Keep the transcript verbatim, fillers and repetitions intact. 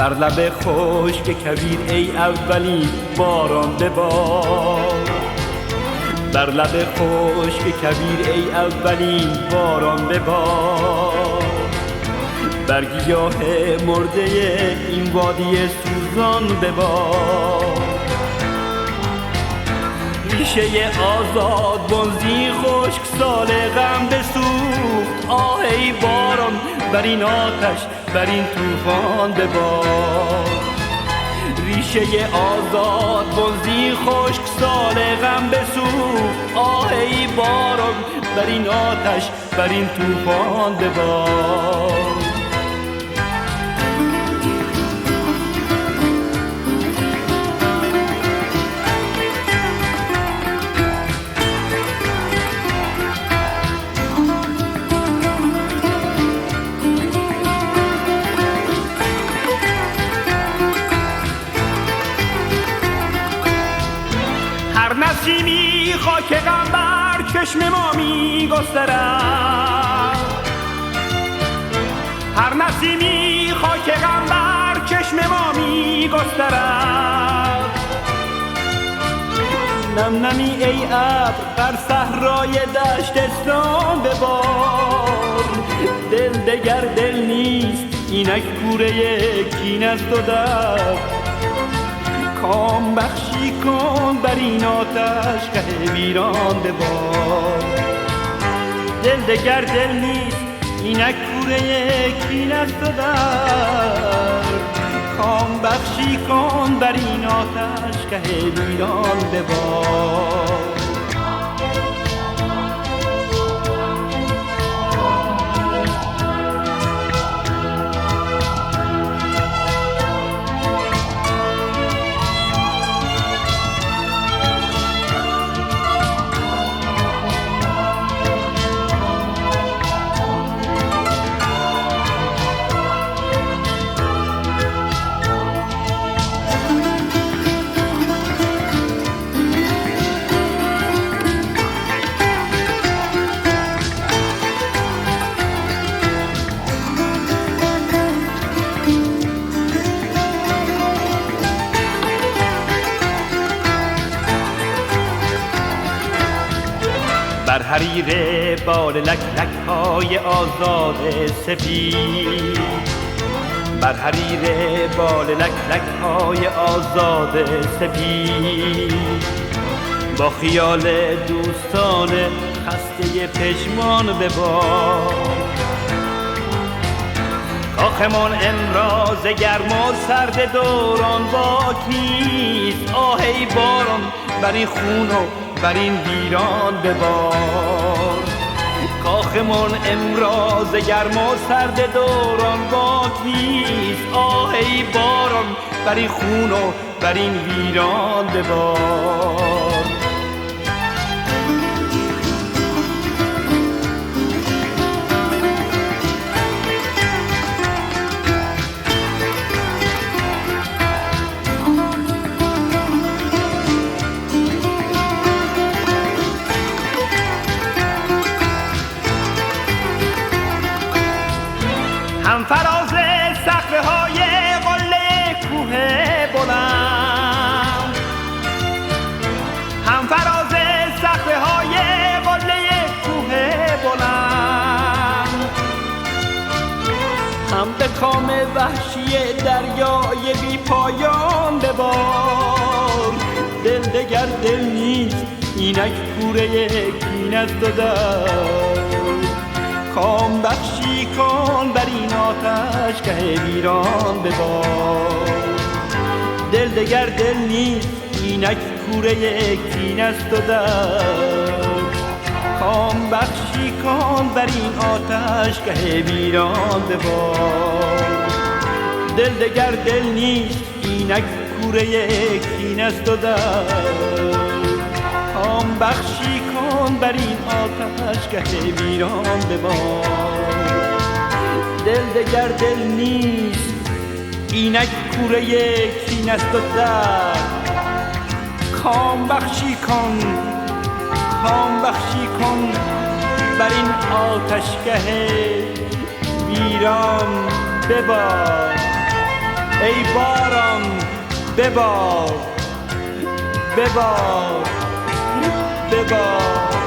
بر لب خشک کویر ای اولین باران ببار، بر لب خشک کویر ای اولین باران ببار، بر گیاه مرده این وادی سوزان ببار. ریشه آزاد بنزی خشک سال غم بسوخت، آه ای باران بر این آتش بر این طوفان ببار. ریشه آزاد بنزی خشک سال غم بسوخت، آه ای باران بر این آتش بر این طوفان ببار. نسیمی خاک غم بر چشم ما می گسترد، هر نسیمی خاک غم بر چشم ما می گسترد. نم نمی ای ابر بر صحرای دشتستان ببار، دل دگر دل نیست اینک کوره کین است و درد. کام بخشی کن بر این آتش که ویران ببار، دل دگر دل نیست اینک کوره کین است و درد. کام بخشی کن بر این آتش که ویران ببار. بر حریر بال لک لک های آزاد سپید، بر حریر بال لک لک های آزاد سپید، با خیال دوستان خسته پشمان ببار. کاخمان امراض گرم و سرد دوران باک نیست، آه ای باران بر این خون و بر این ویران ببار. کاخمان امراض گرم و سرد دوران باک نیست، آه ای باران بر این خون و بر این ویران ببار. هم فراز صخره های قله کوه بلند، هم فراز صخره های قله کوه بلند، هم به کام وحشی دریای بی پایان ببار. دل دگر دل نیست اینک کوره کین است و درد. کام بخشی کن بر این آتش که ویران ببار، دل دگر دل نیست اینک کوره کین است و درد. کام بخشی کن بر این آتش که ویران ببار، دل دگر دل نیست اینک کوره کین است و درد. کام بخشی کن بر این آتش که ویران ببار، دل دگر دل نیست اینک کوره کین است و درد. کام بخشی کن، کام بخشی کن بر این آتشگه ویران ببار. ای باران ببار ببار ببار